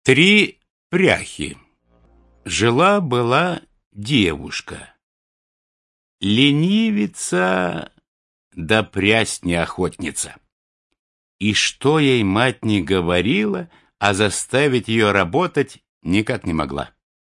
Три пряхи. Жила-была девушка, ленивица да прясть неохотница. И что ей мать не говорила, а заставить ее работать никак не могла.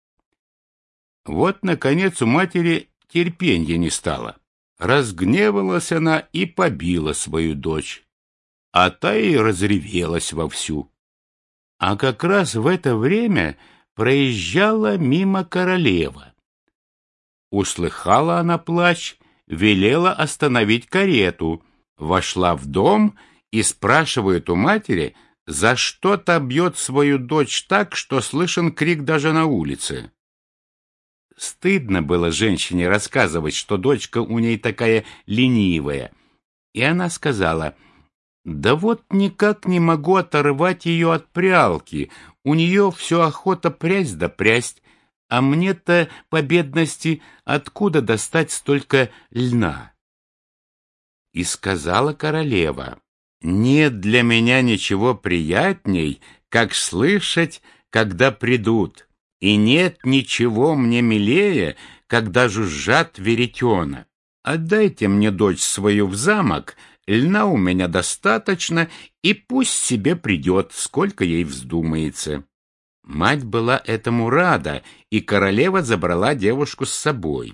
Вот, наконец, у матери терпенья не стало. Разгневалась она и побила свою дочь, а та и разревелась вовсю. А как раз в это время проезжала мимо королева. Услыхала она плач, велела остановить карету, вошла в дом и спрашивает у матери, за что та бьет свою дочь так, что слышен крик даже на улице. Стыдно было женщине рассказывать, что дочка у ней такая ленивая, и она сказала: «Да вот никак не могу оторвать ее от прялки, у нее все охота прясть да прясть, а мне-то, по бедности, откуда достать столько льна?» И сказала королева: «Нет для меня ничего приятней, как слышать, когда придут, и нет ничего мне милее, когда жужжат веретена. Отдайте мне дочь свою в замок, льна у меня достаточно, и пусть себе придет, сколько ей вздумается». Мать была этому рада, и королева забрала девушку с собой.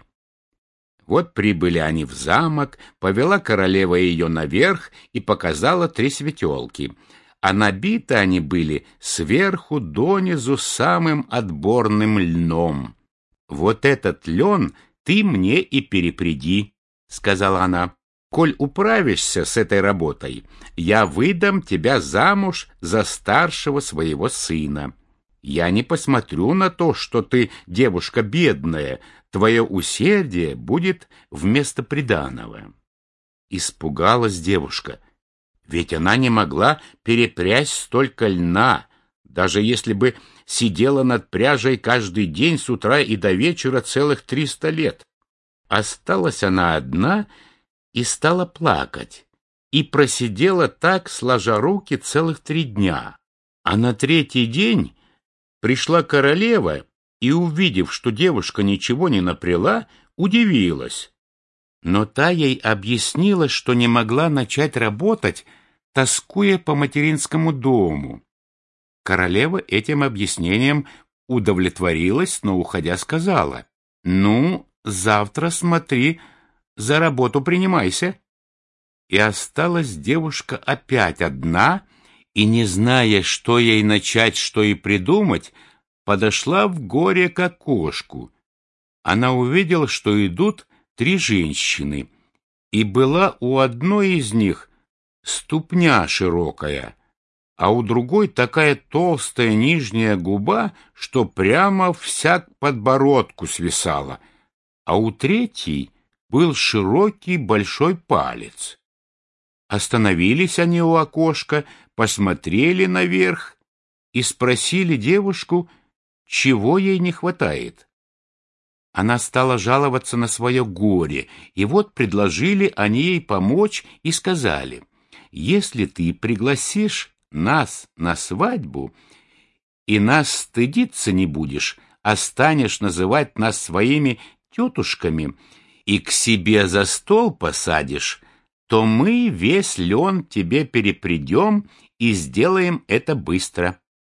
Вот прибыли они в замок, повела королева ее наверх и показала три светелки, а набиты они были сверху донизу самым отборным льном. «Вот этот лен ты мне и перепряди», — сказала она. «Коль управишься с этой работой, я выдам тебя замуж за старшего своего сына. Я не посмотрю на то, что ты девушка бедная, твое усердие будет вместо приданого». Испугалась девушка, ведь она не могла перепрясть столько льна, даже если бы сидела над пряжей каждый день с утра и до вечера целых 300 лет. Осталась она одна и стала плакать, и просидела так, сложа руки, целых 3 дня. А на 3-й день пришла королева и, увидев, что девушка ничего не напряла, удивилась. Но та ей объяснила, что не могла начать работать, тоскуя по материнскому дому. Королева этим объяснением удовлетворилась, но, уходя, сказала: «Ну, завтра смотри, за работу принимайся». И осталась девушка опять одна, и, не зная, что ей начать, что и придумать, подошла в горе к окошку. Она увидела, что идут 3 женщины, и была у одной из них ступня широкая, а у другой такая толстая нижняя губа, что прямо вся к подбородку свисала, а у третьей был широкий большой палец. Остановились они у окошка, посмотрели наверх и спросили девушку, чего ей не хватает. Она стала жаловаться на свое горе, и вот предложили они ей помочь и сказали: «Если ты пригласишь нас на свадьбу и нас стыдиться не будешь, а станешь называть нас своими тетушками и к себе за стол посадишь, то мы весь лен тебе перепрядем и сделаем это быстро».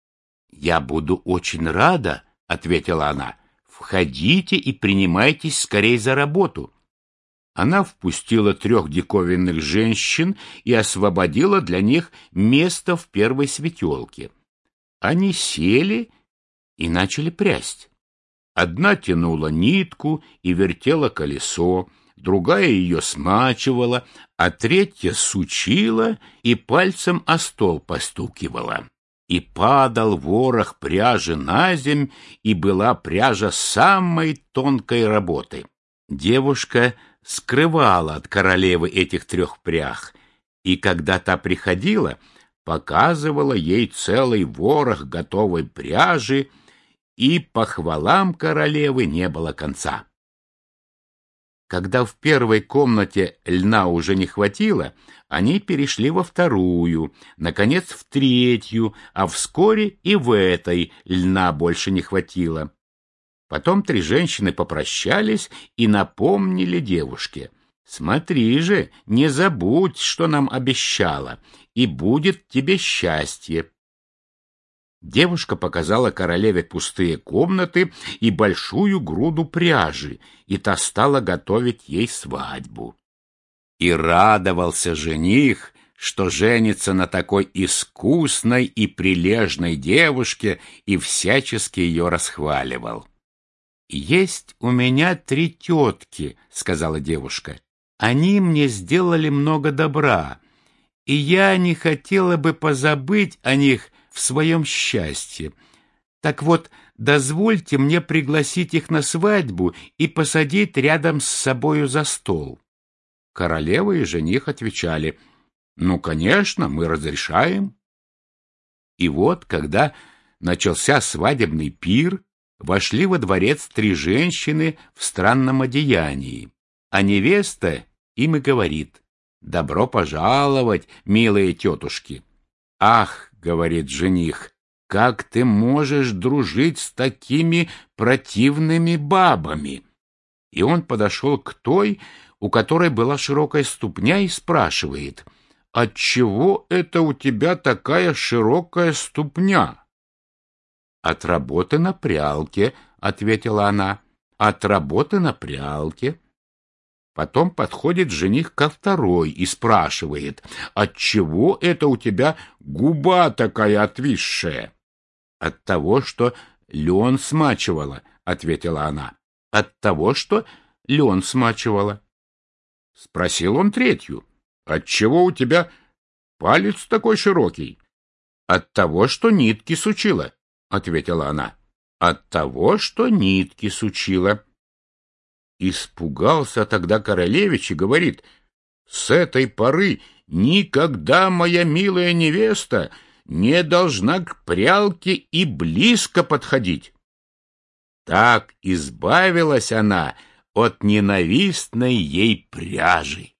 «Я буду очень рада», — ответила она. «Входите и принимайтесь скорей за работу». Она впустила 3 диковинных женщин и освободила для них место в первой светелке. Они сели и начали прясть. Одна тянула нитку и вертела колесо, другая ее смачивала, а третья сучила и пальцем о стол постукивала. И падал ворох пряжи на земь, и была пряжа самой тонкой работы. Девушка скрывала от королевы этих 3 прях, и когда та приходила, показывала ей целый ворох готовой пряжи, и похвалам королевы не было конца. Когда в первой комнате льна уже не хватило, они перешли во вторую, наконец в третью, а вскоре и в этой льна больше не хватило. Потом три женщины попрощались и напомнили девушке: «Смотри же, не забудь, что нам обещала, и будет тебе счастье». Девушка показала королеве пустые комнаты и большую груду пряжи, и та стала готовить ей свадьбу. И радовался жених, что женится на такой искусной и прилежной девушке, и всячески ее расхваливал. «Есть у меня 3 тетки», — сказала девушка. «Они мне сделали много добра, и я не хотела бы позабыть о них в своем счастье. Так вот, дозвольте мне пригласить их на свадьбу и посадить рядом с собою за стол». Королева и жених отвечали: «Ну, конечно, мы разрешаем». И вот, когда начался свадебный пир, вошли во дворец 3 женщины в странном одеянии, а невеста им и говорит: «Добро пожаловать, милые тетушки». «Ах, — говорит жених, — как ты можешь дружить с такими противными бабами?» И он подошел к той, у которой была широкая ступня, и спрашивает: «Отчего это у тебя такая широкая ступня?» «От работы на прялке», — ответила она, — «от работы на прялке». Потом подходит жених ко второй и спрашивает: «Отчего это у тебя губа такая отвисшая?» «От того, что лен смачивала», — ответила она. «От того, что лен смачивала». Спросил он третью: «Отчего у тебя палец такой широкий?» «От того, что нитки сучила», — ответила она. «От того, что нитки сучила». Испугался тогда королевич и говорит: «С этой поры никогда моя милая невеста не должна к прялке и близко подходить». Так избавилась она от ненавистной ей пряжи.